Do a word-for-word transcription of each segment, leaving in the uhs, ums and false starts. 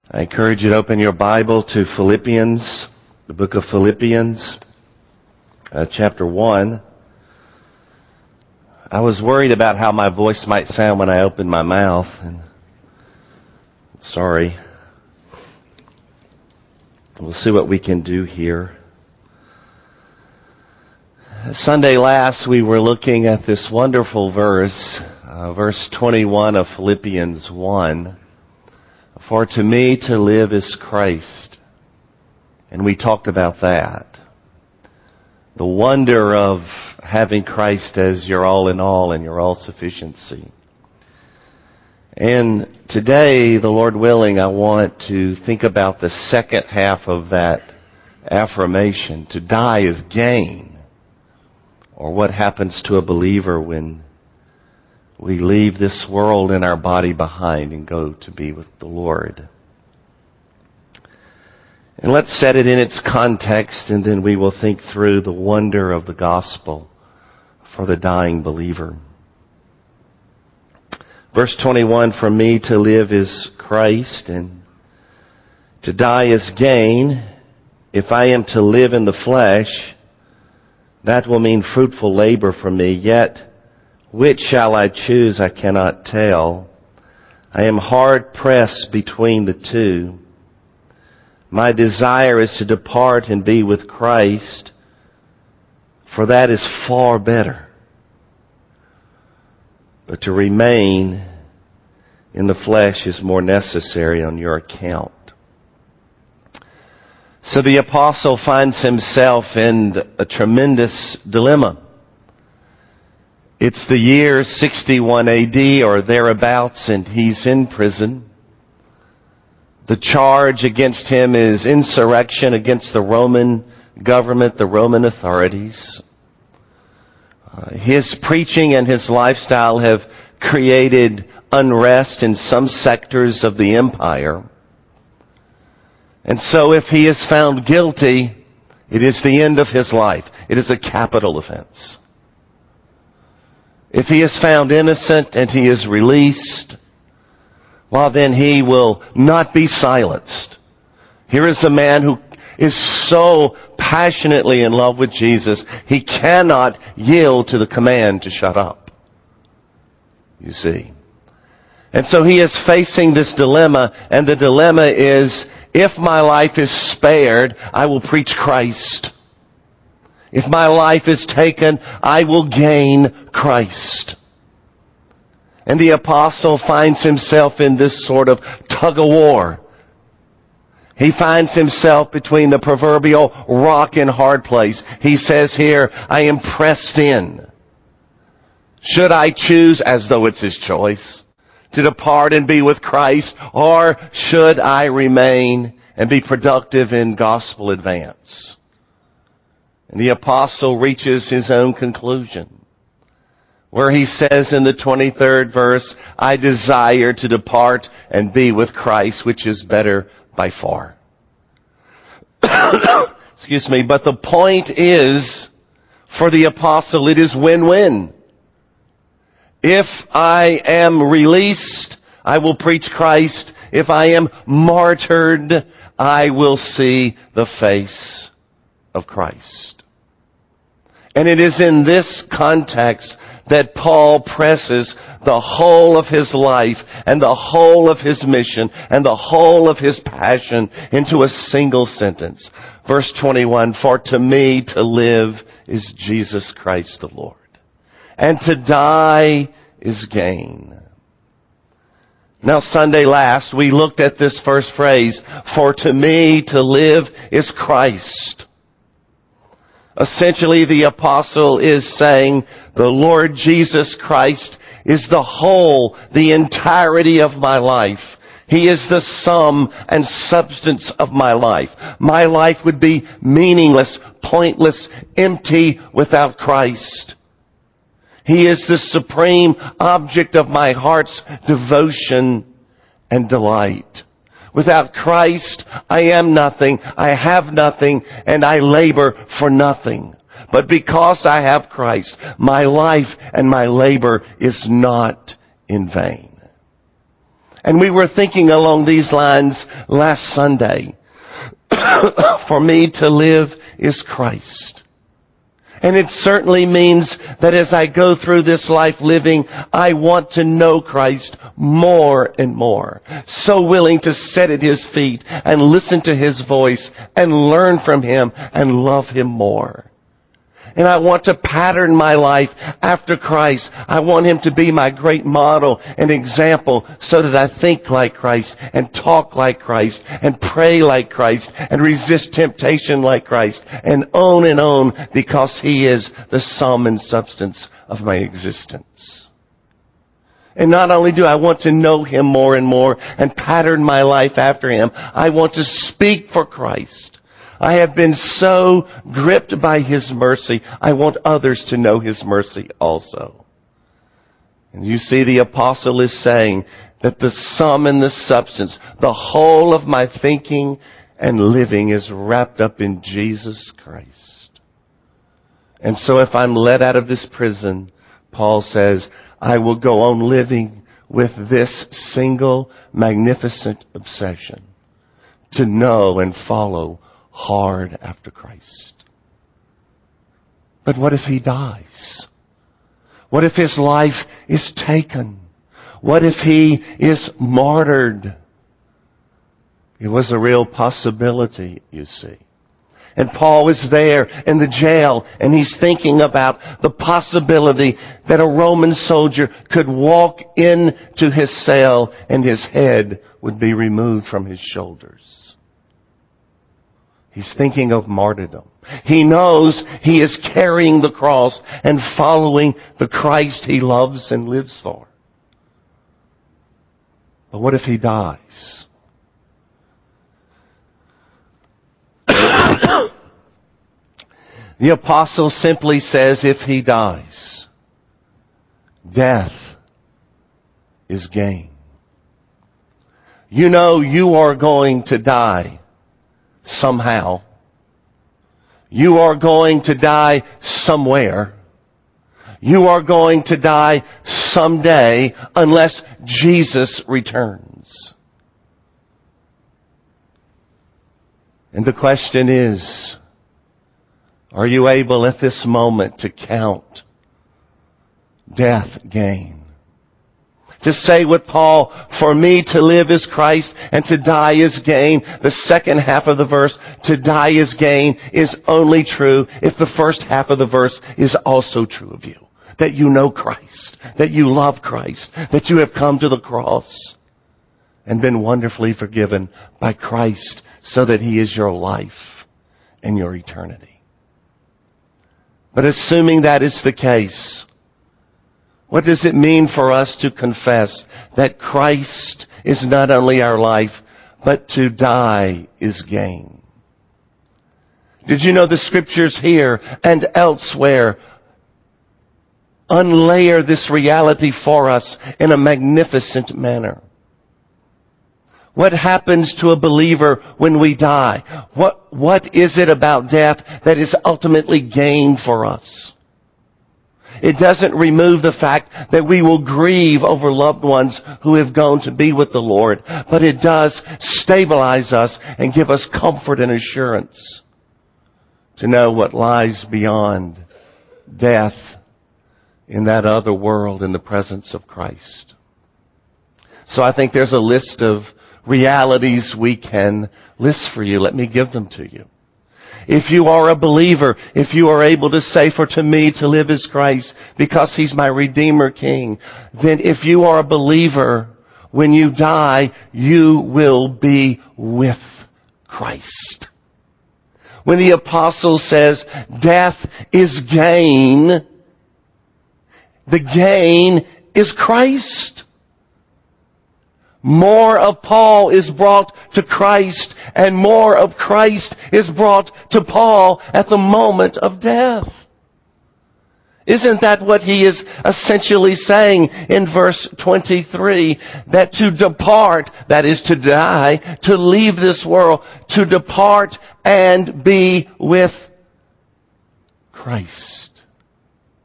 I encourage you to open your Bible to Philippians, the book of Philippians, uh, chapter one. I was worried about how my voice might sound when I opened my mouth, and sorry. We'll see what we can do here. Sunday last, we were looking at this wonderful verse, uh, verse twenty-one of Philippians one. For to me to live is Christ. And we talked about that. The wonder of having Christ as your all in all and your all sufficiency. And today, the Lord willing, I want to think about the second half of that affirmation. To die is gain. Or what happens to a believer when we leave this world and our body behind and go to be with the Lord. And let's set it in its context, and then we will think through the wonder of the gospel for the dying believer. Verse twenty-one, for me to live is Christ, and to die is gain. If I am to live in the flesh, that will mean fruitful labor for me, yet which shall I choose, I cannot tell. I am hard pressed between the two. My desire is to depart and be with Christ, for that is far better. But to remain in the flesh is more necessary on your account. So the apostle finds himself in a tremendous dilemma. It's the year sixty-one A D or thereabouts, and he's in prison. The charge against him is insurrection against the Roman government, the Roman authorities. Uh, his preaching and his lifestyle have created unrest in some sectors of the empire. And so if he is found guilty, it is the end of his life. It is a capital offense. If he is found innocent and he is released, well, then he will not be silenced. Here is a man who is so passionately in love with Jesus, he cannot yield to the command to shut up. You see. And so he is facing this dilemma, and the dilemma is, if my life is spared, I will preach Christ. If my life is taken, I will gain Christ. And the apostle finds himself in this sort of tug of war. He finds himself between the proverbial rock and hard place. He says here, I am pressed in. Should I choose, as though it's his choice, to depart and be with Christ, or should I remain and be productive in gospel advance? And the apostle reaches his own conclusion, where he says in the twenty-third verse, I desire to depart and be with Christ, which is better by far. Excuse me, but the point is, for the apostle, it is win-win. If I am released, I will preach Christ. If I am martyred, I will see the face of Christ. And it is in this context that Paul presses the whole of his life and the whole of his mission and the whole of his passion into a single sentence. Verse twenty-one, for to me to live is Jesus Christ the Lord, and to die is gain. Now, Sunday last, we looked at this first phrase, for to me to live is Christ. Essentially, the apostle is saying the Lord Jesus Christ is the whole, the entirety of my life. He is the sum and substance of my life. My life would be meaningless, pointless, empty without Christ. He is the supreme object of my heart's devotion and delight. Without Christ, I am nothing, I have nothing, and I labor for nothing. But because I have Christ, my life and my labor is not in vain. And we were thinking along these lines last Sunday. For me to live is Christ. And it certainly means that as I go through this life living, I want to know Christ more and more. So willing to sit at His feet and listen to His voice and learn from Him and love Him more. And I want to pattern my life after Christ. I want Him to be my great model and example so that I think like Christ and talk like Christ and pray like Christ and resist temptation like Christ and own and own because He is the sum and substance of my existence. And not only do I want to know Him more and more and pattern my life after Him, I want to speak for Christ. I have been so gripped by His mercy, I want others to know His mercy also. And you see, the apostle is saying that the sum and the substance, the whole of my thinking and living is wrapped up in Jesus Christ. And so if I'm let out of this prison, Paul says, I will go on living with this single magnificent obsession to know and follow hard after Christ. But what if he dies? What if his life is taken? What if he is martyred? It was a real possibility, you see. And Paul was there in the jail, and he's thinking about the possibility that a Roman soldier could walk into his cell and his head would be removed from his shoulders. He's thinking of martyrdom. He knows he is carrying the cross and following the Christ he loves and lives for. But what if he dies? The apostle simply says, if he dies, death is gain. You know you are going to die somehow. You are going to die somewhere. You are going to die someday unless Jesus returns. And the question is, are you able at this moment to count death gain? To say with Paul, for me to live is Christ and to die is gain. The second half of the verse, to die is gain, is only true if the first half of the verse is also true of you. That you know Christ, that you love Christ, that you have come to the cross and been wonderfully forgiven by Christ so that He is your life and your eternity. But assuming that is the case, what does it mean for us to confess that Christ is not only our life, but to die is gain? Did you know the scriptures here and elsewhere unlayer this reality for us in a magnificent manner? What happens to a believer when we die? What, what is it about death that is ultimately gain for us? It doesn't remove the fact that we will grieve over loved ones who have gone to be with the Lord, but it does stabilize us and give us comfort and assurance to know what lies beyond death in that other world in the presence of Christ. So I think there's a list of realities we can list for you. Let me give them to you. If you are a believer, if you are able to say, for to me to live is Christ because He's my Redeemer King, then if you are a believer, when you die, you will be with Christ. When the apostle says death is gain, the gain is Christ. More of Paul is brought to Christ, and more of Christ is brought to Paul at the moment of death. Isn't that what he is essentially saying in verse twenty-three? That to depart, that is to die, to leave this world, to depart and be with Christ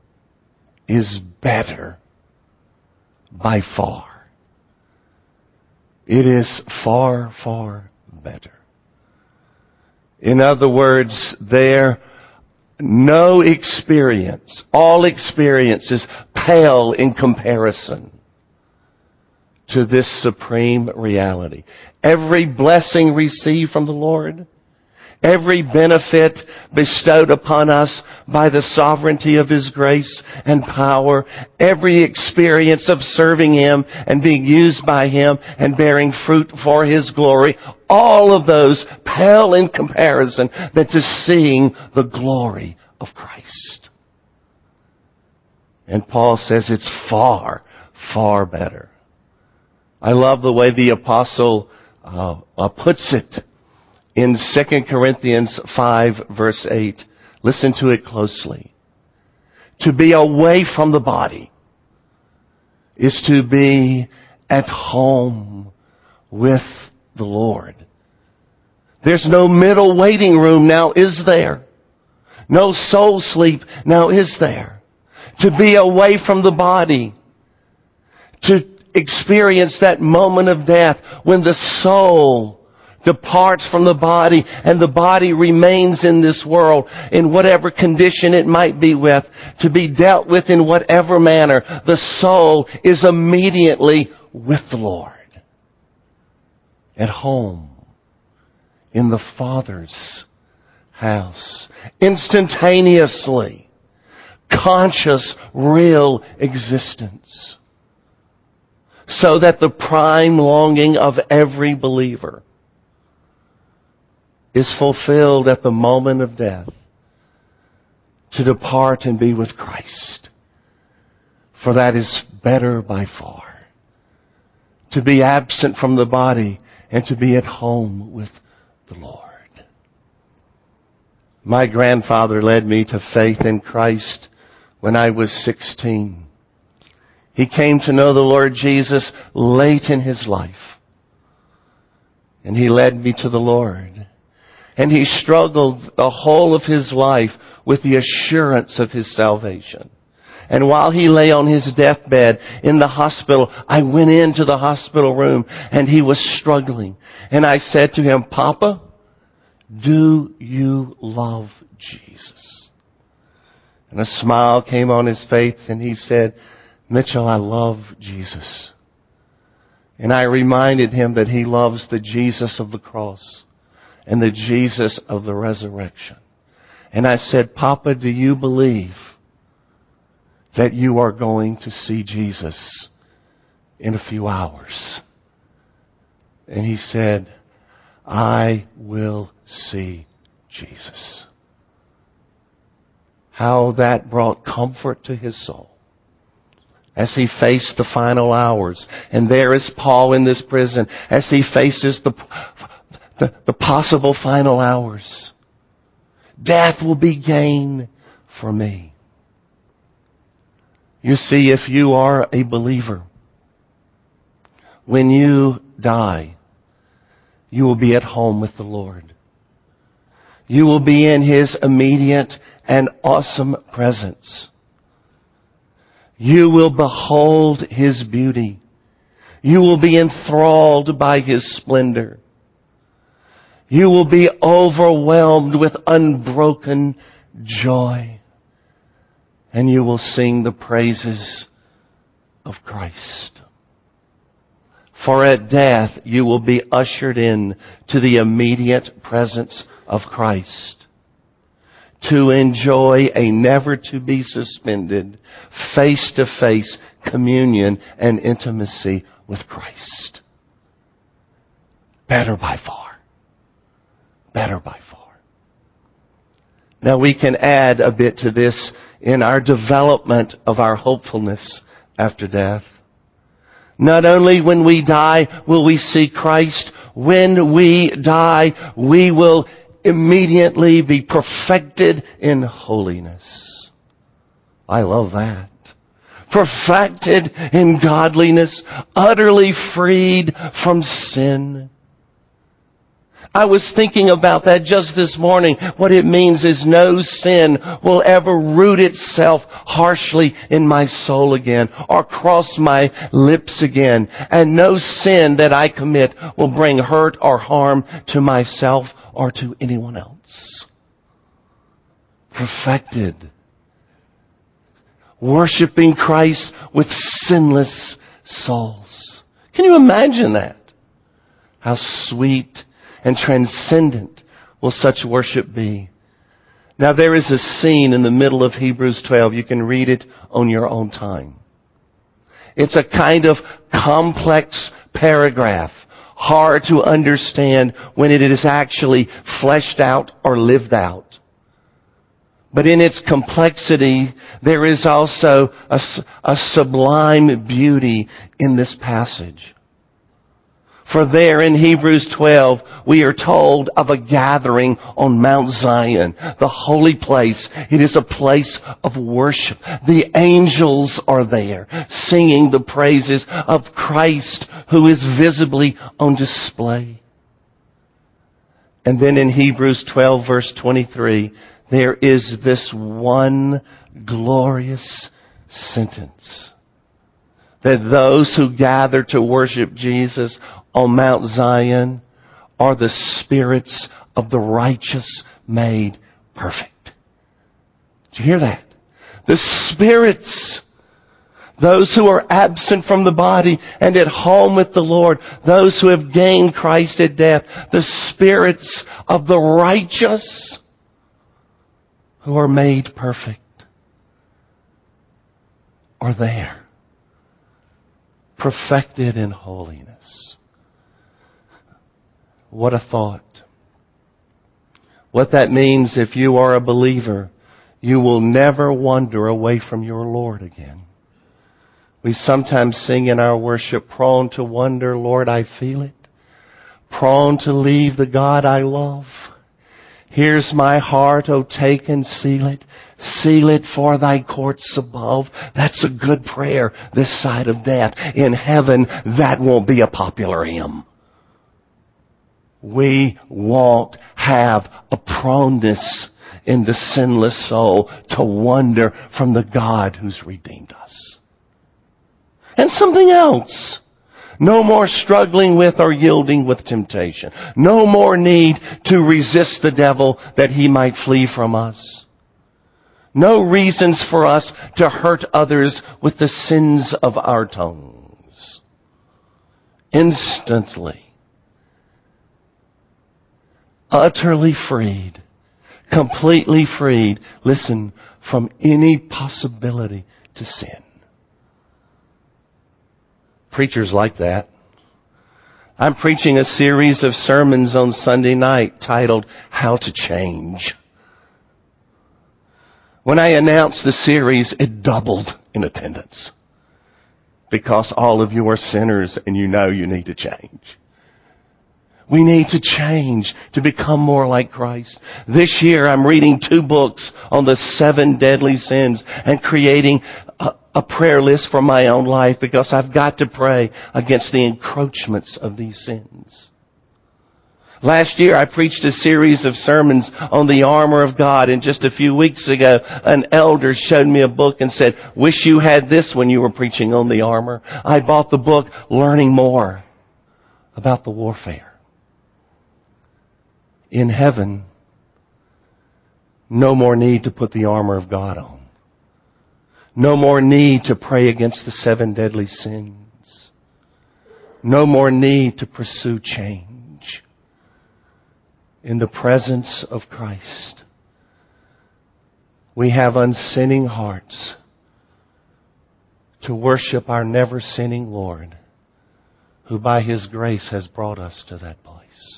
is better by far. It is far, far better. In other words, there, no experience, all experiences pale in comparison to this supreme reality. Every blessing received from the Lord, every benefit bestowed upon us by the sovereignty of His grace and power, every experience of serving Him and being used by Him and bearing fruit for His glory, all of those pale in comparison than to seeing the glory of Christ. And Paul says it's far, far better. I love the way the apostle uh, uh, puts it in Second Corinthians five verse eight. Listen to it closely. To be away from the body is to be at home with the Lord. There's no middle waiting room now, is there? No soul sleep now, is there? To be away from the body, to experience that moment of death when the soul departs from the body and the body remains in this world in whatever condition it might be with, to be dealt with in whatever manner. The soul is immediately with the Lord, at home in the Father's house, instantaneously, conscious, real existence. So that the prime longing of every believer is fulfilled at the moment of death, to depart and be with Christ. For that is better by far. To be absent from the body and to be at home with the Lord. My grandfather led me to faith in Christ when I was sixteen. He came to know the Lord Jesus late in his life. And he led me to the Lord. And he struggled the whole of his life with the assurance of his salvation. And while he lay on his deathbed in the hospital, I went into the hospital room and he was struggling. And I said to him, Papa, do you love Jesus? And a smile came on his face and he said, Mitchell, I love Jesus. And I reminded him that he loves the Jesus of the cross and the Jesus of the resurrection. And I said, Papa, do you believe that you are going to see Jesus in a few hours? And he said, I will see Jesus. How that brought comfort to his soul as he faced the final hours. And there is Paul in this prison as he faces the, the, the possible final hours. Death will be gain for me. You see, if you are a believer, when you die, you will be at home with the Lord. You will be in His immediate and awesome presence. You will behold His beauty. You will be enthralled by His splendor. You will be overwhelmed with unbroken joy. And you will sing the praises of Christ. For at death you will be ushered in to the immediate presence of Christ, to enjoy a never to be suspended face-to-face communion and intimacy with Christ. Better by far. Better by far. Now we can add a bit to this in our development of our hopefulness after death. Not only when we die will we see Christ, when we die we will immediately be perfected in holiness. I love that. Perfected in godliness, utterly freed from sin. I was thinking about that just this morning. What it means is no sin will ever root itself harshly in my soul again or cross my lips again. And no sin that I commit will bring hurt or harm to myself or to anyone else. Perfected. Worshiping Christ with sinless souls. Can you imagine that? How sweet and transcendent will such worship be? Now there is a scene in the middle of Hebrews twelve. You can read it on your own time. It's a kind of complex paragraph, hard to understand when it is actually fleshed out or lived out. But in its complexity, there is also a, a sublime beauty in this passage. For there in Hebrews twelve, we are told of a gathering on Mount Zion, the holy place. It is a place of worship. The angels are there singing the praises of Christ who is visibly on display. And then in Hebrews twelve verse twenty-three, there is this one glorious sentence. That those who gather to worship Jesus on Mount Zion are the spirits of the righteous made perfect. Did you hear that? The spirits, those who are absent from the body and at home with the Lord, those who have gained Christ at death, the spirits of the righteous who are made perfect are there. Perfected in holiness. What a thought. What that means, if you are a believer, you will never wander away from your Lord again. We sometimes sing in our worship, prone to wander, Lord, I feel it. Prone to leave the God I love. Here's my heart, oh take and seal it. Seal it for thy courts above. That's a good prayer this side of death. In heaven, that won't be a popular hymn. We won't have a proneness in the sinless soul to wander from the God who's redeemed us. And something else. No more struggling with or yielding with temptation. No more need to resist the devil that he might flee from us. No reasons for us to hurt others with the sins of our tongues. Instantly, utterly freed, completely freed, listen, from any possibility to sin. Preachers like that. I'm preaching a series of sermons on Sunday night titled, How to Change. When I announced the series, it doubled in attendance. Because all of you are sinners and you know you need to change. We need to change to become more like Christ. This year I'm reading two books on the seven deadly sins and creating a, a prayer list for my own life because I've got to pray against the encroachments of these sins. Last year I preached a series of sermons on the armor of God, and just a few weeks ago an elder showed me a book and said, wish you had this when you were preaching on the armor. I bought the book learning more about the warfare. In heaven, no more need to put the armor of God on. No more need to pray against the seven deadly sins. No more need to pursue change. In the presence of Christ, we have unsinning hearts to worship our never sinning Lord, who by His grace has brought us to that place.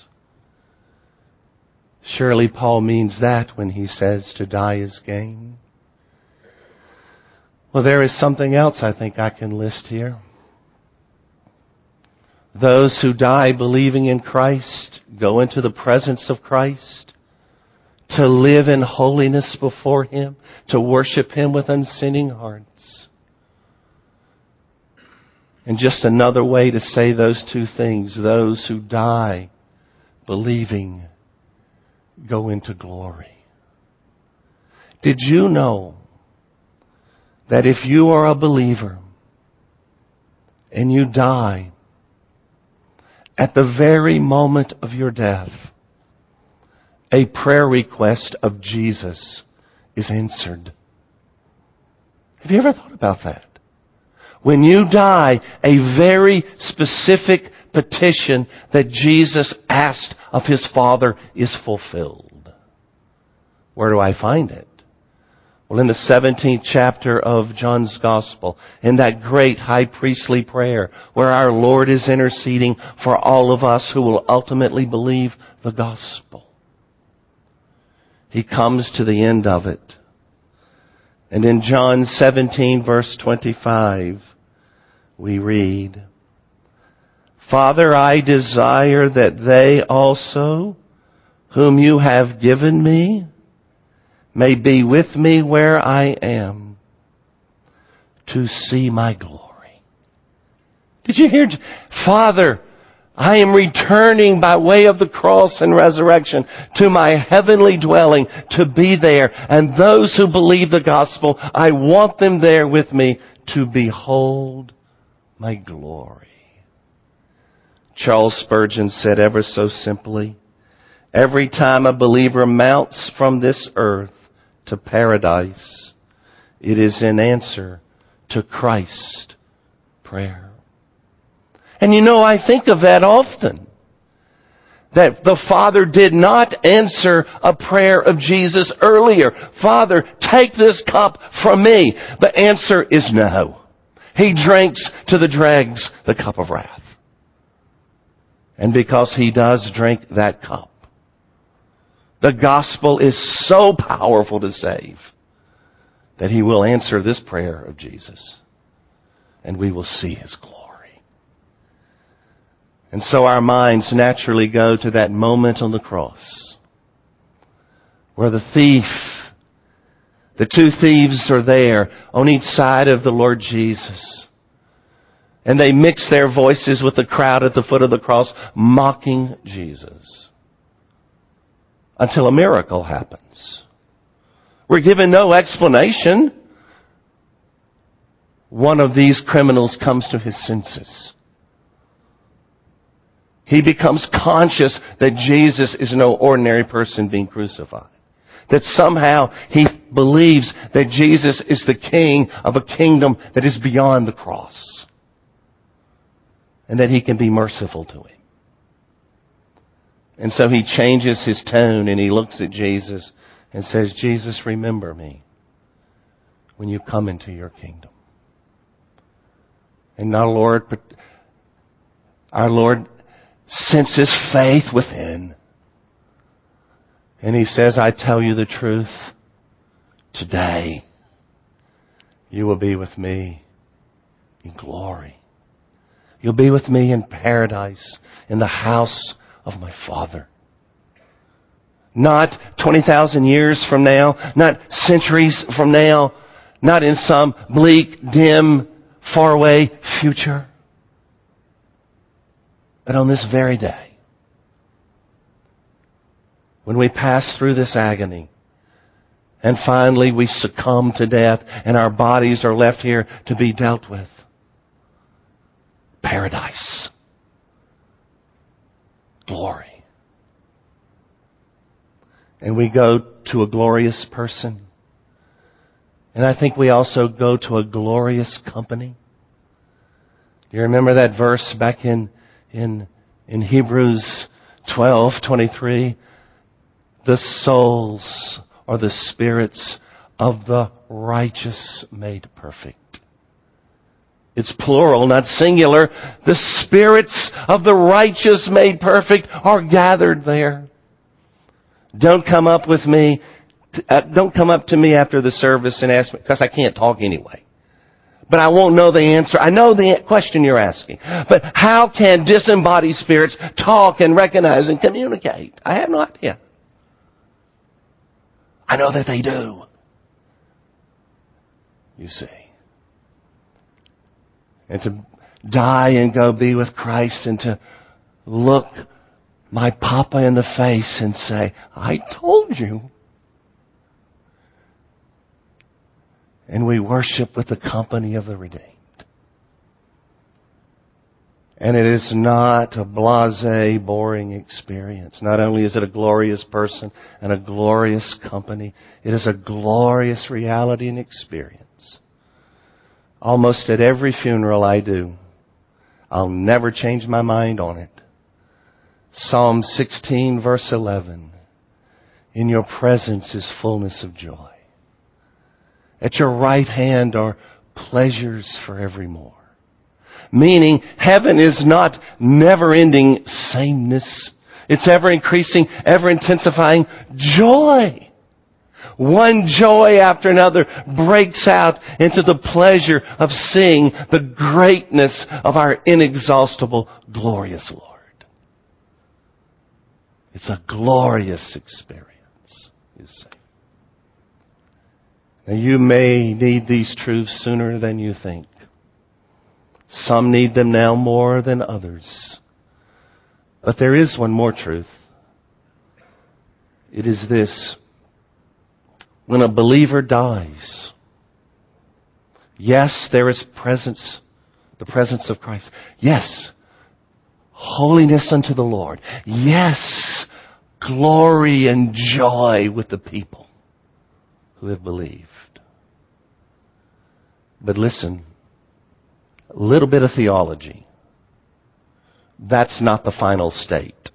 Surely Paul means that when he says to die is gain. Well, there is something else I think I can list here. Those who die believing in Christ go into the presence of Christ to live in holiness before Him, to worship Him with unsinning hearts. And just another way to say those two things, those who die believing go into glory. Did you know that if you are a believer and you die, at the very moment of your death, a prayer request of Jesus is answered? Have you ever thought about that? When you die, a very specific petition that Jesus asked of His Father is fulfilled. Where do I find it? Well, in the seventeenth chapter of John's Gospel, in that great high priestly prayer where our Lord is interceding for all of us who will ultimately believe the gospel. He comes to the end of it. And in John seventeen verse twenty-five, we read, Father, I desire that they also, whom you have given me, may be with me where I am, to see my glory. Did you hear? Father, I am returning by way of the cross and resurrection to my heavenly dwelling to be there. And those who believe the gospel, I want them there with me to behold my glory. Charles Spurgeon said ever so simply, every time a believer mounts from this earth to paradise, it is in answer to Christ's prayer. And you know, I think of that often. That the Father did not answer a prayer of Jesus earlier. Father, take this cup from me. The answer is no. He drinks to the dregs the cup of wrath. And because He does drink that cup, the gospel is so powerful to save that He will answer this prayer of Jesus and we will see His glory. And so our minds naturally go to that moment on the cross where the thief, the two thieves are there on each side of the Lord Jesus. And they mix their voices with the crowd at the foot of the cross, mocking Jesus. Until a miracle happens. We're given no explanation. One of these criminals comes to his senses. He becomes conscious that Jesus is no ordinary person being crucified. That somehow he believes that Jesus is the king of a kingdom that is beyond the cross. And that He can be merciful to him. And so he changes his tone and he looks at Jesus and says, Jesus, remember me when you come into your kingdom. And now, Lord, but our Lord senses faith within. And He says, I tell you the truth. Today, you will be with me in glory. You'll be with me in paradise, in the house of my Father. Not twenty thousand years from now, not centuries from now, not in some bleak, dim, faraway future. But on this very day, when we pass through this agony, and finally we succumb to death, and our bodies are left here to be dealt with, paradise, glory. And we go to a glorious person. And I think we also go to a glorious company. Do you remember that verse back in In, in Hebrews twelve twenty-three, the souls or the spirits of the righteous made perfect. It's plural, not singular. The spirits of the righteous made perfect are gathered there. Don't come up with me, uh, don't come up to me after the service and ask me, because I can't talk anyway. But I won't know the answer. I know the question you're asking. But how can disembodied spirits talk and recognize and communicate? I have no idea. I know that they do. You see. And to die and go be with Christ and to look my papa in the face and say, I told you. And we worship with the company of the redeemed. And it is not a blasé, boring experience. Not only is it a glorious person and a glorious company, it is a glorious reality and experience. Almost at every funeral I do, I'll never change my mind on it. Psalm sixteen verse eleven. In your presence is fullness of joy. At your right hand are pleasures forevermore. Meaning, heaven is not never-ending sameness. It's ever-increasing, ever-intensifying joy. One joy after another breaks out into the pleasure of seeing the greatness of our inexhaustible, glorious Lord. It's a glorious experience, you see. Now, you may need these truths sooner than you think. Some need them now more than others. But there is one more truth. It is this. When a believer dies, yes, there is presence, the presence of Christ. Yes, holiness unto the Lord. Yes, glory and joy with the people who have believed. But listen, a little bit of theology. That's not the final state.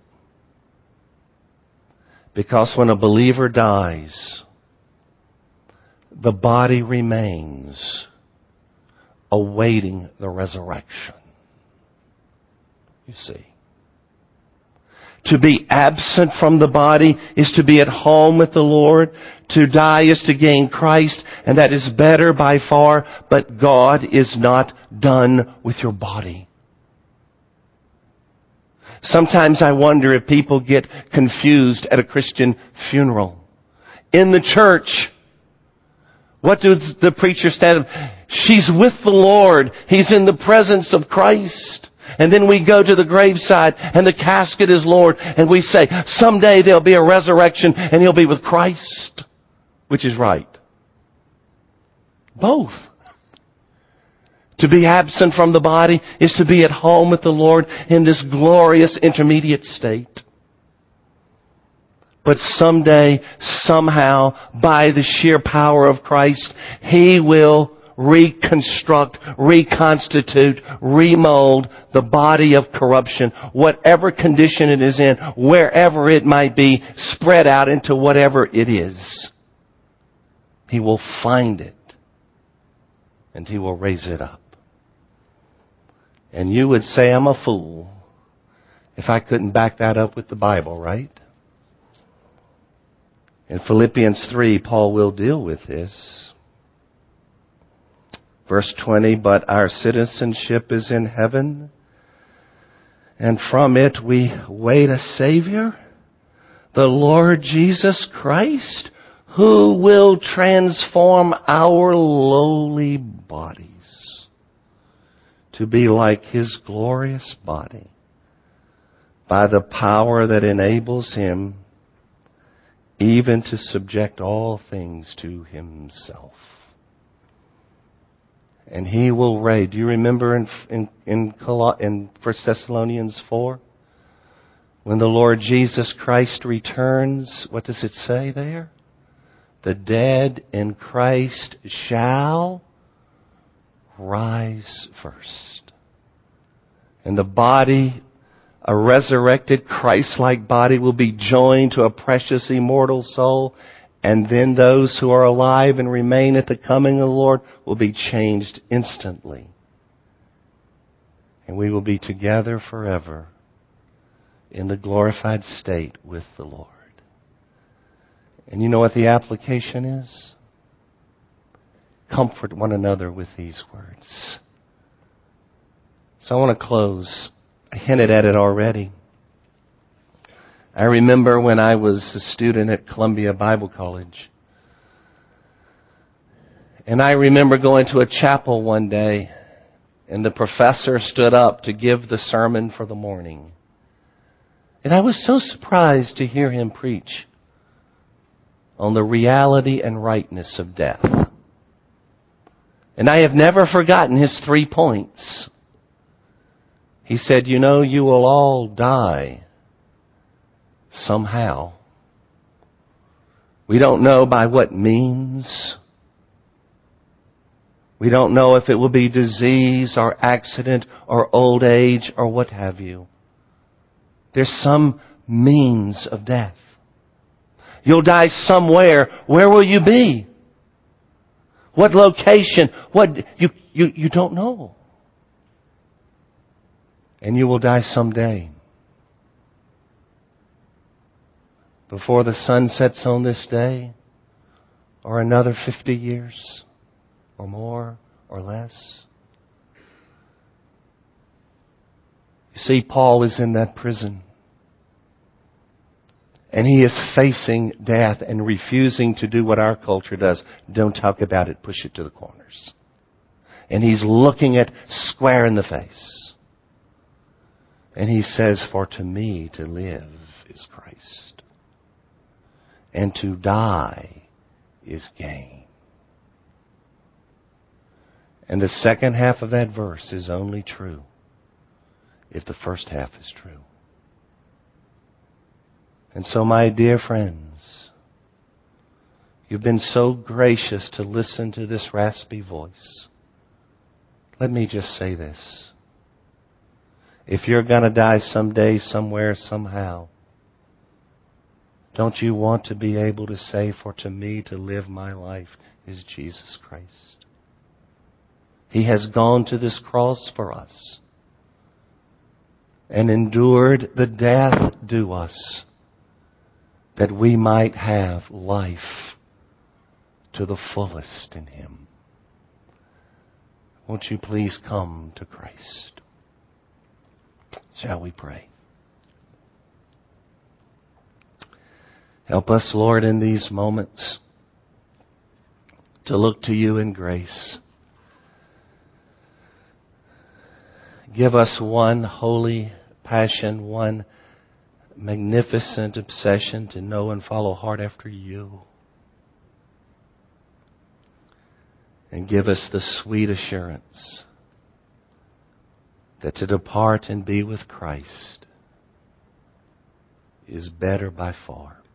Because when a believer dies, the body remains awaiting the resurrection. You see. To be absent from the body is to be at home with the Lord. To die is to gain Christ, and that is better by far, but God is not done with your body. Sometimes I wonder if people get confused at a Christian funeral. In the church, what does the preacher stand up? She's with the Lord. He's in the presence of Christ. And then we go to the graveside and the casket is Lord. And we say, someday there'll be a resurrection and he'll be with Christ. Which is right. Both. To be absent from the body is to be at home with the Lord in this glorious intermediate state. But someday, somehow, by the sheer power of Christ, He will reconstruct, reconstitute, remold the body of corruption, whatever condition it is in, wherever it might be, spread out into whatever it is. He will find it and He will raise it up. And you would say I'm a fool if I couldn't back that up with the Bible, right? In Philippians three, Paul will deal with this. Verse twenty, but our citizenship is in heaven, and from it we wait a Savior, the Lord Jesus Christ, who will transform our lowly bodies to be like His glorious body by the power that enables Him even to subject all things to Himself. And He will reign. Do you remember in in in, in First Thessalonians four? When the Lord Jesus Christ returns, what does it say there? The dead in Christ shall rise first. And the body, a resurrected Christ-like body, will be joined to a precious immortal soul. And then those who are alive and remain at the coming of the Lord will be changed instantly. And we will be together forever in the glorified state with the Lord. And you know what the application is? Comfort one another with these words. So I want to close. I hinted at it already. I remember when I was a student at Columbia Bible College. And I remember going to a chapel one day, and the professor stood up to give the sermon for the morning. And I was so surprised to hear him preach on the reality and rightness of death. And I have never forgotten his three points. He said, you know, you will all die somehow. We don't know by what means. We don't know if it will be disease or accident or old age or what have you. There's some means of death. You'll die somewhere. Where will you be? What location? What you you you don't know. And you will die someday. Before the sun sets on this day, or another fifty years, or more, or less. You see, Paul is in that prison. And he is facing death and refusing to do what our culture does. Don't talk about it, push it to the corners. And he's looking it square in the face. And he says, for to me to live is Christ. And to die is gain. And the second half of that verse is only true if the first half is true. And so, my dear friends, you've been so gracious to listen to this raspy voice. Let me just say this. If you're going to die someday, somewhere, somehow, don't you want to be able to say, for to me to live my life is Jesus Christ? He has gone to this cross for us and endured the death due us, that we might have life to the fullest in Him. Won't you please come to Christ? Shall we pray? Help us, Lord, in these moments to look to You in grace. Give us one holy passion, one magnificent obsession to know and follow hard after You. And give us the sweet assurance that to depart and be with Christ is better by far.